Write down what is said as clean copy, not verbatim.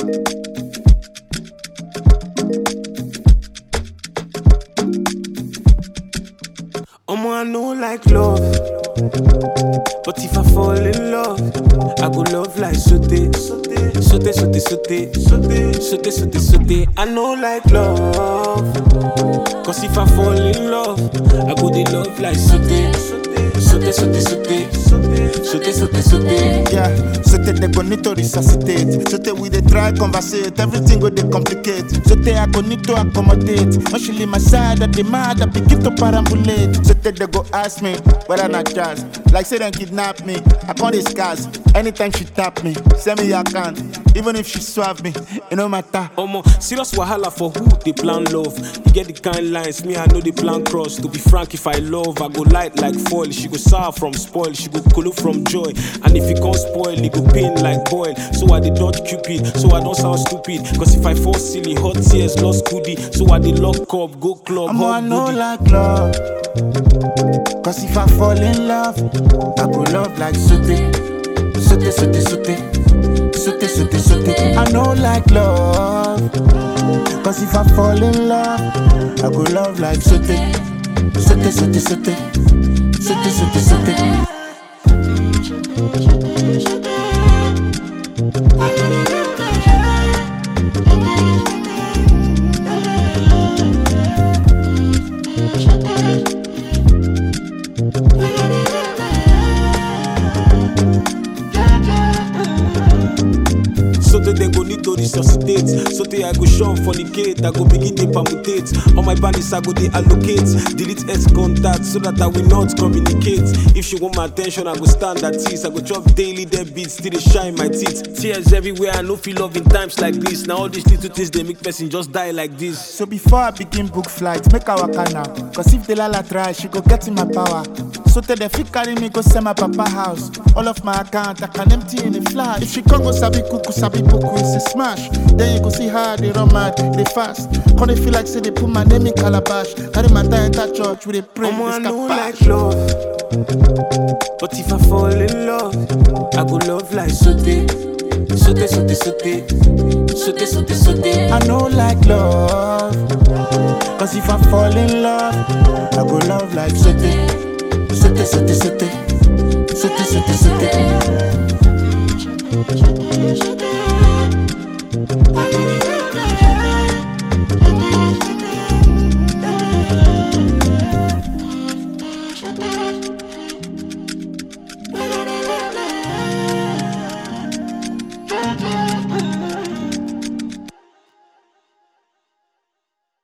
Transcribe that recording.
I know like love, but if I fall in love, I go love like sauté, sauté, sauté, sauté, sauté, sauté, sauté, sauté, sauté. I know like love, cause if I fall in love, I go dey love like sauté, sauté, sauté, sauté, sauté, sauté, sauté. Yeah, sauté they go need to resuscitate. Sauté we dey try conversate, everything go dey complicate. Sauté I go need to accommodate. When she leave my side, I demand I begin to perambulate. Sauté they go ask me whether not jazz. Like say them kidnap me, I can't discuss. Anytime she tap me, say me I can. Even if she swap me, it no matter. Serious wahala for who they plan love. You get the kind lines, me I know they plan cross. To be frank, if I love, I go light like foil. She go sour from spoil, she go colo from joy. And if it can't spoil, it go pain like boil. So I dey dodge Cupid, so I don't sound stupid. Cause if I fall silly, hot tears, lost goodie. So I dey lock up, go club, I hot know booty. like love, cause if I fall in love, I go love like sauté, sauté, sauté, sauté, sauté, sauté, sauté. I know like love, cause if I fall in love, I go love like sauté, sauté, sauté, sauté, sauté, sauté, sauté. Sauté they go need to resuscitate. Sauté I go shun fornicate. I go begin to permutate. All my bandits I go they allocate. Delete X contact so that I will not communicate. If she want my attention, I go stand at ease. I go chop daily dead beats, still they shine my teeth. Tears everywhere, I no feel love in times like this. Now all these little things they make person just die like this. So before I begin book flight, make our waka now. Cause if the lala try, she go get in my power. So tell the fit carry me go send my papa house. All of my account I can empty in a flash. If she come go sabi kuku sabi boku, it's a smash. Then you go see how they run mad, they fast. Cause they feel like say they put my name in calabash. Carry my tie enter church with a pray. I know like love, but if I fall in love, I go love like sauté, sauté, sauté, sauté, sauté, sauté, sauté. I know like love, cause if I fall in love, I go love like sauté, sauté, sauté, sauté, sauté, sauté, sauté. Yeah.